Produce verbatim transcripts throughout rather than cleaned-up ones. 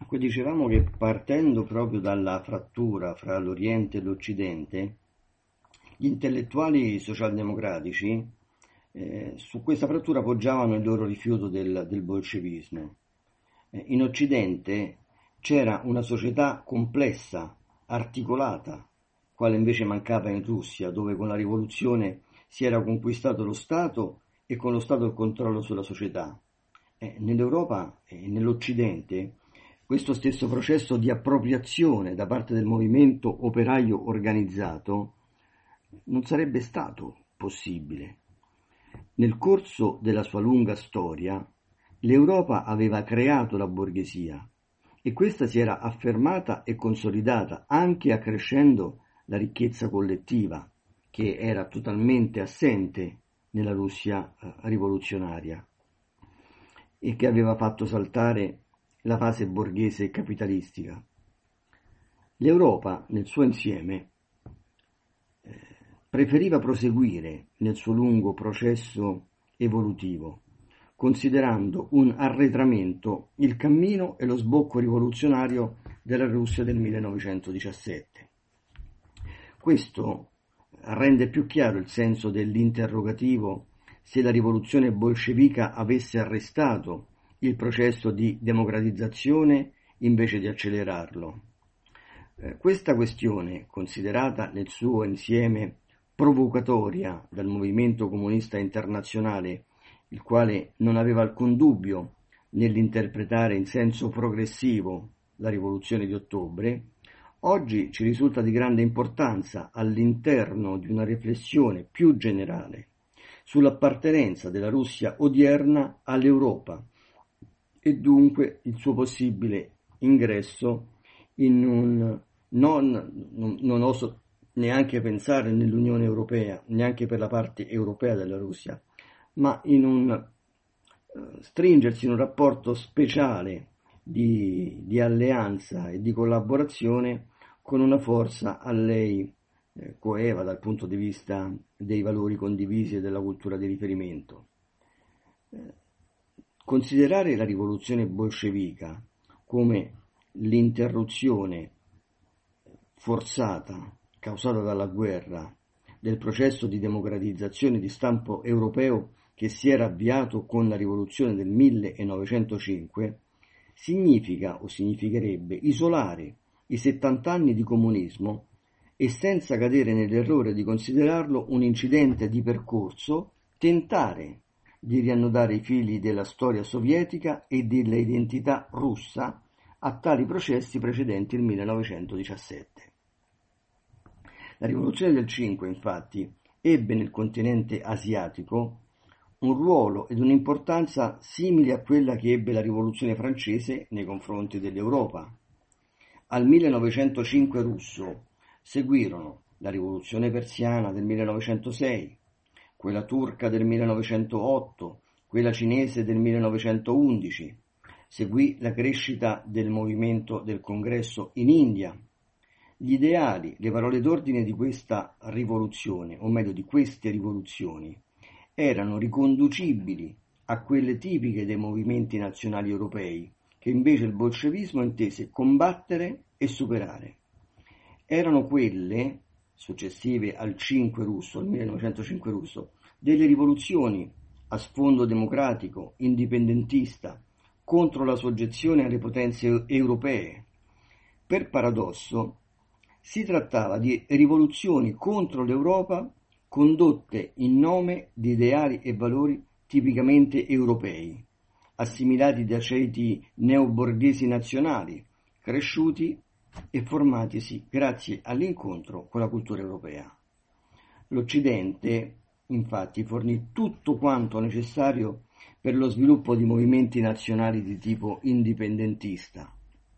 Dunque dicevamo che partendo proprio dalla frattura fra l'Oriente e l'Occidente, gli intellettuali socialdemocratici eh, su questa frattura poggiavano il loro rifiuto del, del bolscevismo. Eh, in Occidente c'era una società complessa, articolata, quale invece mancava in Russia, dove con la rivoluzione si era conquistato lo Stato e con lo Stato il controllo sulla società. Eh, nell'Europa e nell'Occidente questo stesso processo di appropriazione da parte del movimento operaio organizzato non sarebbe stato possibile. Nel corso della sua lunga storia, l'Europa aveva creato la borghesia e questa si era affermata e consolidata anche accrescendo la ricchezza collettiva, che era totalmente assente nella Russia rivoluzionaria e che aveva fatto saltare la fase borghese e capitalistica. L'Europa, nel suo insieme, eh, preferiva proseguire nel suo lungo processo evolutivo, considerando un arretramento il cammino e lo sbocco rivoluzionario della Russia del millenovecentodiciassette. Questo rende più chiaro il senso dell'interrogativo se la rivoluzione bolscevica avesse arrestato il processo di democratizzazione invece di accelerarlo. Eh, questa questione, considerata nel suo insieme provocatoria dal movimento comunista internazionale, il quale non aveva alcun dubbio nell'interpretare in senso progressivo la rivoluzione di ottobre, oggi ci risulta di grande importanza all'interno di una riflessione più generale sull'appartenenza della Russia odierna all'Europa e dunque il suo possibile ingresso in un non, non, non oso neanche pensare nell'Unione Europea, neanche per la parte europea della Russia, ma in un uh, stringersi in un rapporto speciale di, di alleanza e di collaborazione con una forza a lei eh, coeva dal punto di vista dei valori condivisi e della cultura di riferimento. Eh, considerare la rivoluzione bolscevica come l'interruzione forzata, causata dalla guerra, del processo di democratizzazione di stampo europeo che si era avviato con la rivoluzione del millenovecentocinque, significa o significherebbe isolare i settanta anni di comunismo e senza cadere nell'errore di considerarlo un incidente di percorso, tentare di riannodare i fili della storia sovietica e dell'identità russa a tali processi precedenti il millenovecentodiciassette. La rivoluzione del cinque, infatti, ebbe nel continente asiatico un ruolo ed un'importanza simili a quella che ebbe la rivoluzione francese nei confronti dell'Europa. Al millenovecentocinque russo seguirono la rivoluzione persiana del millenovecentosei, quella turca del millenovecentootto, quella cinese del millenovecentoundici, seguì la crescita del movimento del congresso in India. Gli ideali, le parole d'ordine di questa rivoluzione, o meglio di queste rivoluzioni, erano riconducibili a quelle tipiche dei movimenti nazionali europei, che invece il bolscevismo intese combattere e superare. Erano quelle, successive al cinque russo, al millenovecentocinque russo, delle rivoluzioni a sfondo democratico, indipendentista, contro la soggezione alle potenze europee. Per paradosso, si trattava di rivoluzioni contro l'Europa condotte in nome di ideali e valori tipicamente europei, assimilati da ceti neoborghesi nazionali, cresciuti e formatisi grazie all'incontro con la cultura europea. L'Occidente, infatti, fornì tutto quanto necessario per lo sviluppo di movimenti nazionali di tipo indipendentista.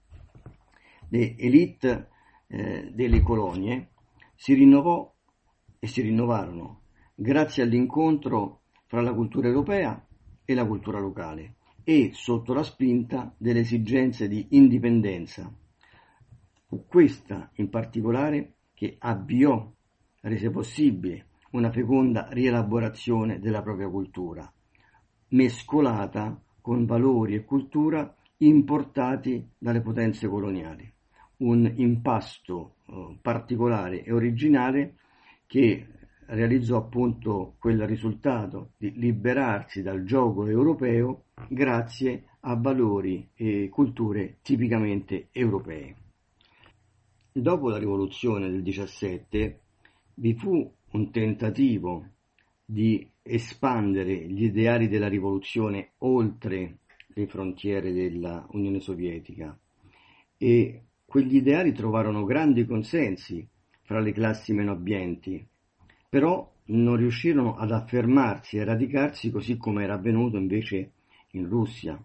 Le élite eh, delle colonie si rinnovò e si rinnovarono grazie all'incontro fra la cultura europea e la cultura locale e sotto la spinta delle esigenze di indipendenza. Fu questa in particolare che avviò, rese possibile una feconda rielaborazione della propria cultura, mescolata con valori e cultura importati dalle potenze coloniali, un impasto eh, particolare e originale che realizzò appunto quel risultato di liberarsi dal giogo europeo grazie a valori e culture tipicamente europee. Dopo la rivoluzione del diciassette vi fu un tentativo di espandere gli ideali della rivoluzione oltre le frontiere dell'Unione Sovietica e quegli ideali trovarono grandi consensi fra le classi meno abbienti, però non riuscirono ad affermarsi e radicarsi così come era avvenuto invece in Russia.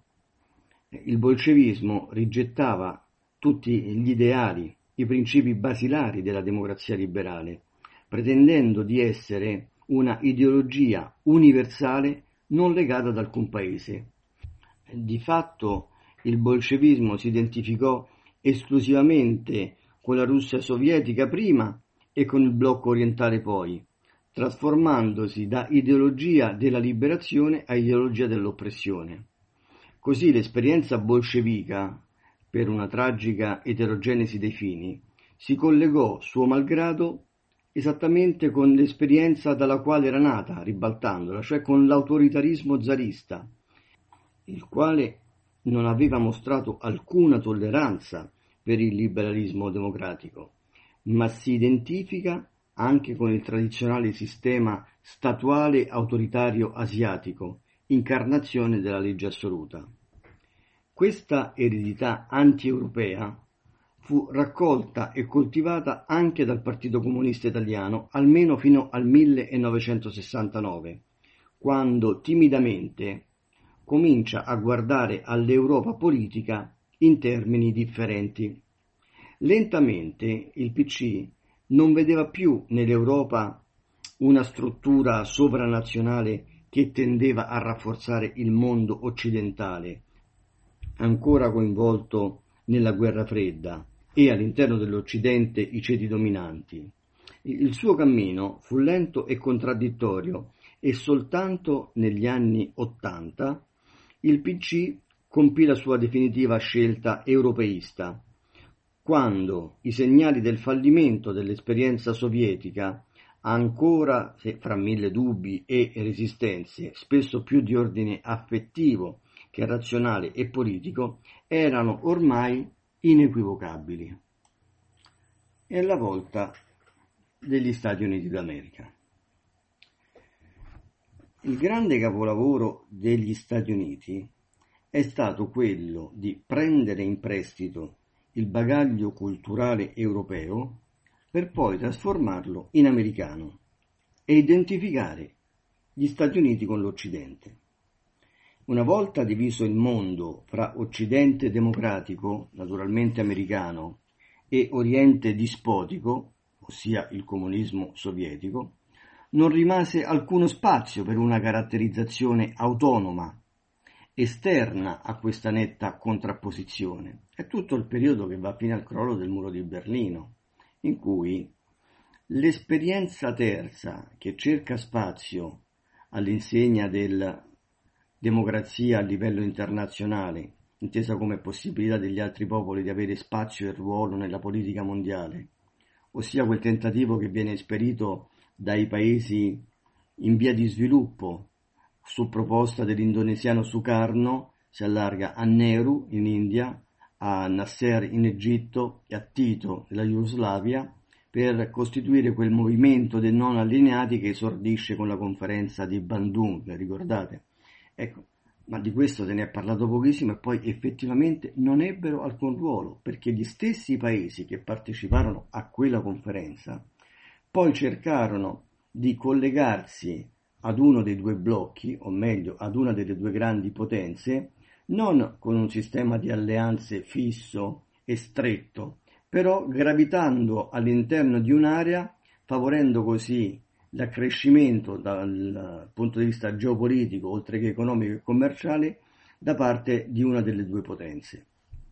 Il bolscevismo rigettava tutti gli ideali, i principi basilari della democrazia liberale, pretendendo di essere una ideologia universale non legata ad alcun paese. Di fatto il bolscevismo si identificò esclusivamente con la Russia sovietica prima e con il blocco orientale poi, trasformandosi da ideologia della liberazione a ideologia dell'oppressione. Così l'esperienza bolscevica, per una tragica eterogenesi dei fini, si collegò suo malgrado esattamente con l'esperienza dalla quale era nata, ribaltandola, cioè con l'autoritarismo zarista, il quale non aveva mostrato alcuna tolleranza per il liberalismo democratico, ma si identifica anche con il tradizionale sistema statuale autoritario asiatico, incarnazione della legge assoluta. Questa eredità anti-europea fu raccolta e coltivata anche dal Partito Comunista Italiano almeno fino al millenovecentosessantanove, quando timidamente comincia a guardare all'Europa politica in termini differenti. Lentamente il P C non vedeva più nell'Europa una struttura sovranazionale che tendeva a rafforzare il mondo occidentale, ancora coinvolto nella guerra fredda, e all'interno dell'Occidente i ceti dominanti. Il suo cammino fu lento e contraddittorio e soltanto negli anni Ottanta il P C compì la sua definitiva scelta europeista, quando i segnali del fallimento dell'esperienza sovietica, ancora se fra mille dubbi e resistenze, spesso più di ordine affettivo che razionale e politico, erano ormai inequivocabili. È la volta degli Stati Uniti d'America. Il grande capolavoro degli Stati Uniti è stato quello di prendere in prestito il bagaglio culturale europeo per poi trasformarlo in americano e identificare gli Stati Uniti con l'Occidente. Una volta diviso il mondo fra Occidente democratico, naturalmente americano, e Oriente dispotico, ossia il comunismo sovietico, non rimase alcuno spazio per una caratterizzazione autonoma, esterna a questa netta contrapposizione. È tutto il periodo che va fino al crollo del muro di Berlino, in cui l'esperienza terza, che cerca spazio all'insegna della democrazia a livello internazionale, intesa come possibilità degli altri popoli di avere spazio e ruolo nella politica mondiale, ossia quel tentativo che viene esperito dai paesi in via di sviluppo su proposta dell'indonesiano Sukarno, si allarga a Nehru in India, a Nasser in Egitto e a Tito nella Jugoslavia, per costituire quel movimento dei non allineati che esordisce con la conferenza di Bandung, ricordate? Ecco, ma di questo se ne è parlato pochissimo e poi effettivamente non ebbero alcun ruolo, perché gli stessi paesi che parteciparono a quella conferenza poi cercarono di collegarsi ad uno dei due blocchi, o meglio ad una delle due grandi potenze, non con un sistema di alleanze fisso e stretto, però gravitando all'interno di un'area, favorendo così l'accrescimento dal punto di vista geopolitico, oltre che economico e commerciale, da parte di una delle due potenze.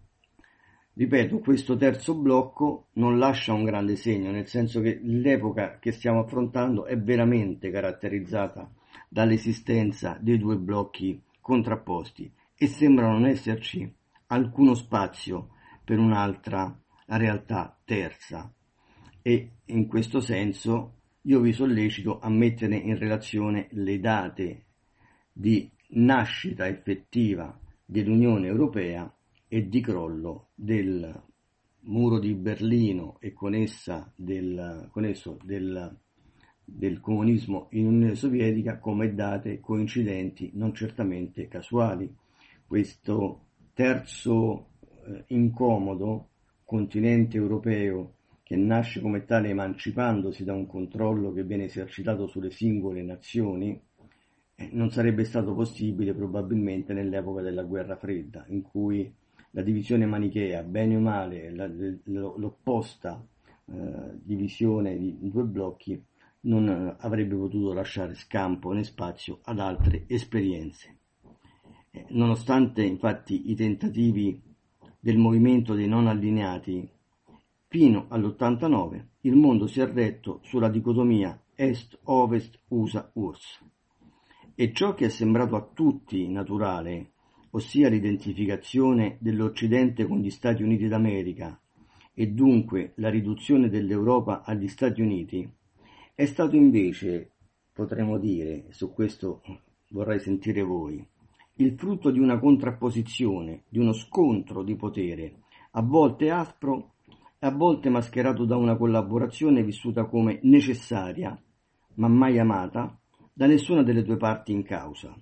Ripeto, questo terzo blocco non lascia un grande segno, nel senso che l'epoca che stiamo affrontando è veramente caratterizzata dall'esistenza dei due blocchi contrapposti e sembra non esserci alcuno spazio per un'altra realtà terza, e in questo senso io vi sollecito a mettere in relazione le date di nascita effettiva dell'Unione Europea e di crollo del muro di Berlino e con, essa del, con esso del, del comunismo in Unione Sovietica come date coincidenti, non certamente casuali. Questo terzo eh, incomodo continente europeo, che nasce come tale emancipandosi da un controllo che viene esercitato sulle singole nazioni, eh, non sarebbe stato possibile probabilmente nell'epoca della guerra fredda, in cui la divisione manichea, bene o male, la, l'opposta eh, divisione di due blocchi, non eh, avrebbe potuto lasciare scampo né spazio ad altre esperienze. Eh, nonostante infatti i tentativi del movimento dei non allineati, fino all'ottantanove il mondo si è retto sulla dicotomia Est-Ovest, U S A-U R S S, e ciò che è sembrato a tutti naturale, ossia l'identificazione dell'Occidente con gli Stati Uniti d'America e dunque la riduzione dell'Europa agli Stati Uniti, è stato invece, potremmo dire, su questo vorrei sentire voi, il frutto di una contrapposizione, di uno scontro di potere, a volte aspro e a volte mascherato da una collaborazione vissuta come necessaria, ma mai amata, da nessuna delle due parti in causa.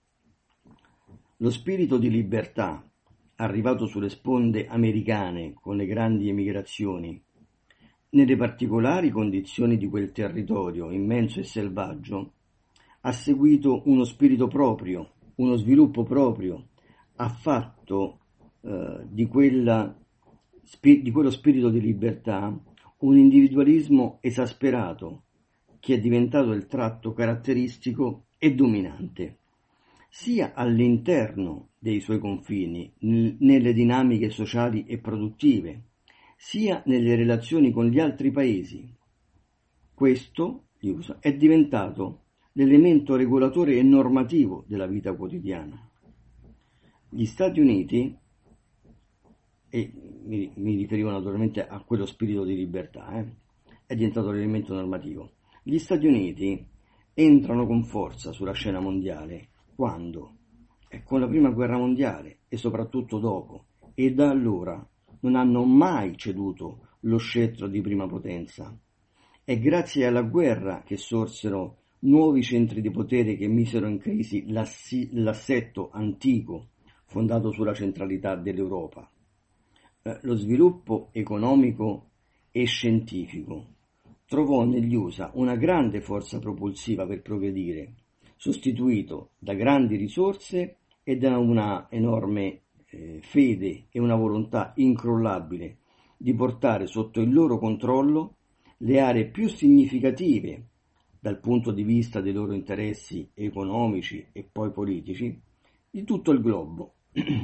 Lo spirito di libertà, arrivato sulle sponde americane con le grandi emigrazioni, nelle particolari condizioni di quel territorio immenso e selvaggio, ha seguito uno spirito proprio, uno sviluppo proprio, ha fatto eh, di, quella, spi- di quello spirito di libertà un individualismo esasperato che è diventato il tratto caratteristico e dominante, sia all'interno dei suoi confini, n- nelle dinamiche sociali e produttive, sia nelle relazioni con gli altri paesi. Questo, gli U S A, è diventato l'elemento regolatore e normativo della vita quotidiana. Gli Stati Uniti, e mi, mi riferivo naturalmente a quello spirito di libertà, eh, è diventato l'elemento normativo. Gli Stati Uniti entrano con forza sulla scena mondiale quando? Eh, con la prima guerra mondiale e soprattutto dopo, e da allora non hanno mai ceduto lo scettro di prima potenza. È grazie alla guerra che sorsero nuovi centri di potere che misero in crisi l'assetto antico fondato sulla centralità dell'Europa. Eh, lo sviluppo economico e scientifico trovò negli U S A una grande forza propulsiva per progredire, sostituito da grandi risorse e da una enorme eh, fede e una volontà incrollabile di portare sotto il loro controllo le aree più significative dal punto di vista dei loro interessi economici e poi politici di tutto il globo.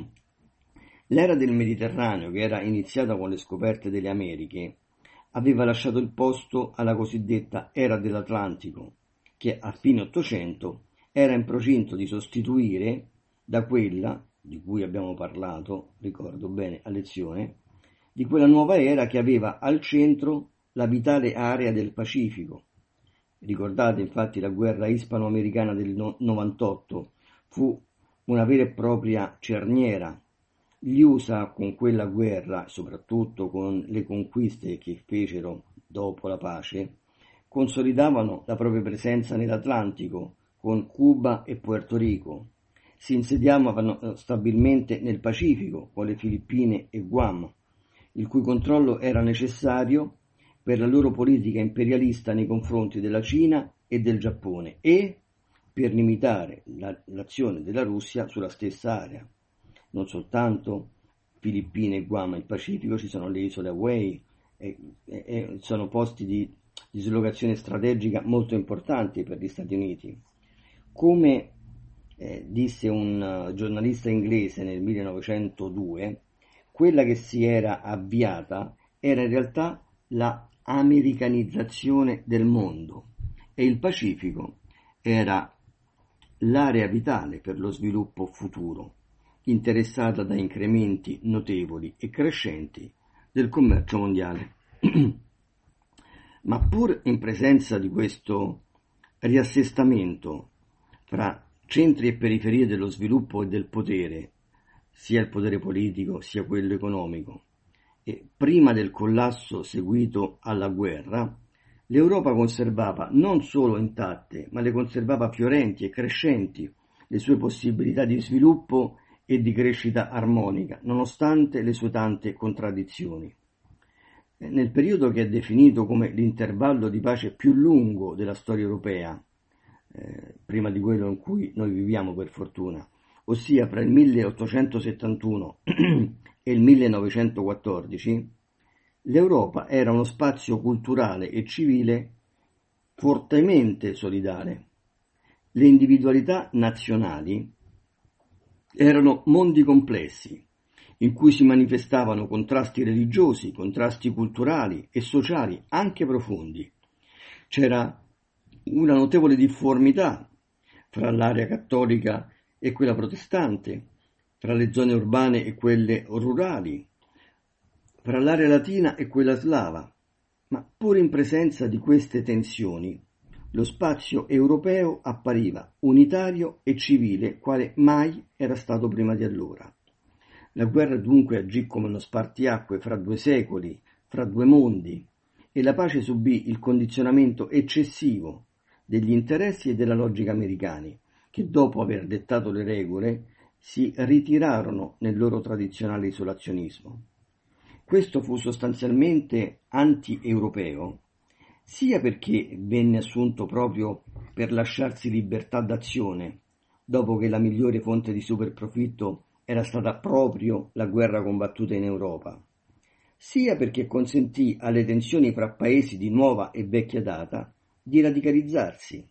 L'era del Mediterraneo, che era iniziata con le scoperte delle Americhe, aveva lasciato il posto alla cosiddetta era dell'Atlantico, che a fine Ottocento era in procinto di sostituire da quella, di cui abbiamo parlato, ricordo bene a lezione, di quella nuova era che aveva al centro la vitale area del Pacifico. Ricordate infatti la guerra ispano-americana del novantotto fu una vera e propria cerniera. Gli U S A con quella guerra, soprattutto con le conquiste che fecero dopo la pace, consolidavano la propria presenza nell'Atlantico con Cuba e Puerto Rico, si insediavano stabilmente nel Pacifico con le Filippine e Guam, il cui controllo era necessario per la loro politica imperialista nei confronti della Cina e del Giappone e per limitare la, l'azione della Russia sulla stessa area. Non soltanto Filippine e Guam, il Pacifico ci sono le isole Hawaii, e, e, e sono posti di dislocazione strategica molto importanti per gli Stati Uniti. Come eh, disse un uh, giornalista inglese nel millenovecentodue, quella che si era avviata era in realtà la americanizzazione del mondo e il Pacifico era l'area vitale per lo sviluppo futuro. interessata da incrementi notevoli e crescenti del commercio mondiale. Ma pur in presenza di questo riassestamento fra centri e periferie dello sviluppo e del potere, sia il potere politico sia quello economico, e prima del collasso seguito alla guerra, l'Europa conservava non solo intatte, ma le conservava fiorenti e crescenti le sue possibilità di sviluppo e di crescita armonica, nonostante le sue tante contraddizioni. Nel periodo che è definito come l'intervallo di pace più lungo della storia europea, eh, prima di quello in cui noi viviamo per fortuna, ossia fra il milleottocentosettantuno e il millenovecentoquattordici, l'Europa era uno spazio culturale e civile fortemente solidale. Le individualità nazionali erano mondi complessi, in cui si manifestavano contrasti religiosi, contrasti culturali e sociali anche profondi. C'era una notevole difformità fra l'area cattolica e quella protestante, fra le zone urbane e quelle rurali, fra l'area latina e quella slava, ma pur in presenza di queste tensioni, lo spazio europeo appariva unitario e civile quale mai era stato prima di allora. La guerra dunque agì come uno spartiacque fra due secoli, fra due mondi, e la pace subì il condizionamento eccessivo degli interessi e della logica americani, che dopo aver dettato le regole si ritirarono nel loro tradizionale isolazionismo. Questo fu sostanzialmente anti-europeo, sia perché venne assunto proprio per lasciarsi libertà d'azione, dopo che la migliore fonte di superprofitto era stata proprio la guerra combattuta in Europa, sia perché consentì alle tensioni fra paesi di nuova e vecchia data di radicalizzarsi.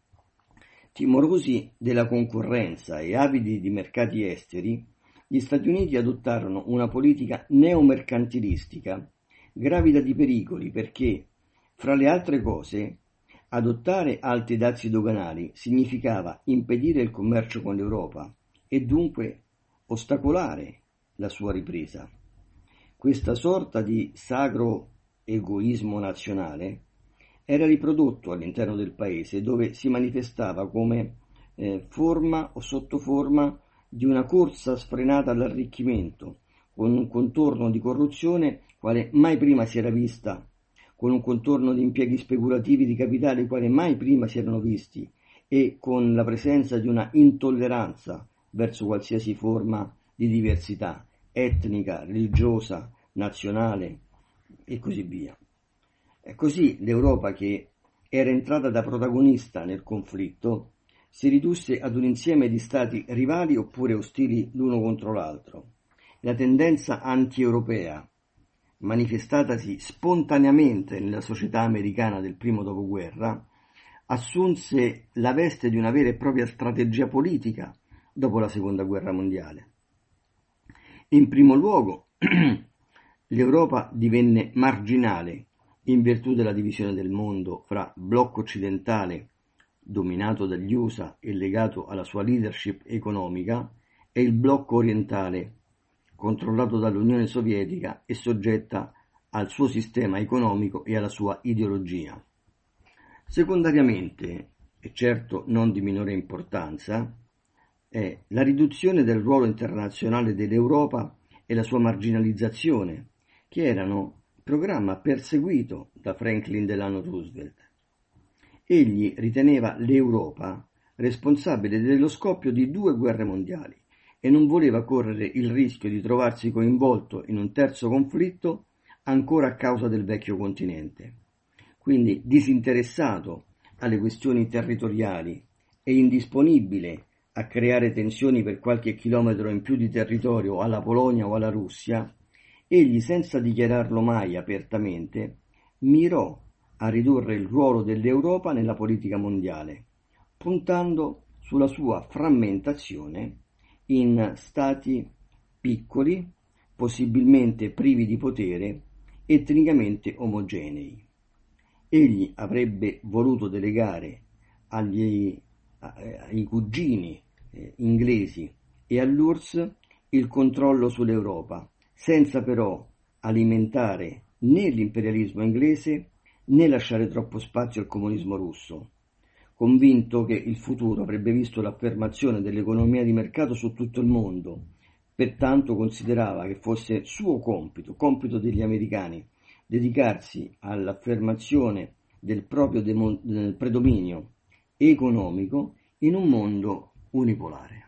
Timorosi della concorrenza e avidi di mercati esteri, gli Stati Uniti adottarono una politica neomercantilistica, gravida di pericoli perché, fra le altre cose, adottare alti dazi doganali significava impedire il commercio con l'Europa e dunque ostacolare la sua ripresa. Questa sorta di sacro egoismo nazionale era riprodotto all'interno del paese, dove si manifestava come eh, forma o sottoforma di una corsa sfrenata all'arricchimento, con un contorno di corruzione quale mai prima si era vista, con un contorno di impieghi speculativi di capitali quale mai prima si erano visti, e con la presenza di una intolleranza verso qualsiasi forma di diversità etnica, religiosa, nazionale e così via. E così l'Europa, che era entrata da protagonista nel conflitto, si ridusse ad un insieme di stati rivali oppure ostili l'uno contro l'altro. La tendenza anti-europea, manifestatasi spontaneamente nella società americana del primo dopoguerra, assunse la veste di una vera e propria strategia politica dopo la seconda guerra mondiale. In primo luogo, l'Europa divenne marginale in virtù della divisione del mondo fra blocco occidentale, dominato dagli U S A e legato alla sua leadership economica, e il blocco orientale, controllato dall'Unione Sovietica e soggetta al suo sistema economico e alla sua ideologia. Secondariamente, e certo non di minore importanza, è la riduzione del ruolo internazionale dell'Europa e la sua marginalizzazione, che erano il programma perseguito da Franklin Delano Roosevelt. Egli riteneva l'Europa responsabile dello scoppio di due guerre mondiali e non voleva correre il rischio di trovarsi coinvolto in un terzo conflitto ancora a causa del vecchio continente. Quindi, disinteressato alle questioni territoriali e indisponibile a creare tensioni per qualche chilometro in più di territorio alla Polonia o alla Russia, egli, senza dichiararlo mai apertamente, mirò a ridurre il ruolo dell'Europa nella politica mondiale, puntando sulla sua frammentazione in stati piccoli, possibilmente privi di potere, etnicamente omogenei. Egli avrebbe voluto delegare agli, ai cugini eh, inglesi e all'U R S S il controllo sull'Europa, senza però alimentare né l'imperialismo inglese né lasciare troppo spazio al comunismo russo, convinto che il futuro avrebbe visto l'affermazione dell'economia di mercato su tutto il mondo. Pertanto considerava che fosse suo compito, compito degli americani, dedicarsi all'affermazione del proprio demo- del predominio economico in un mondo unipolare.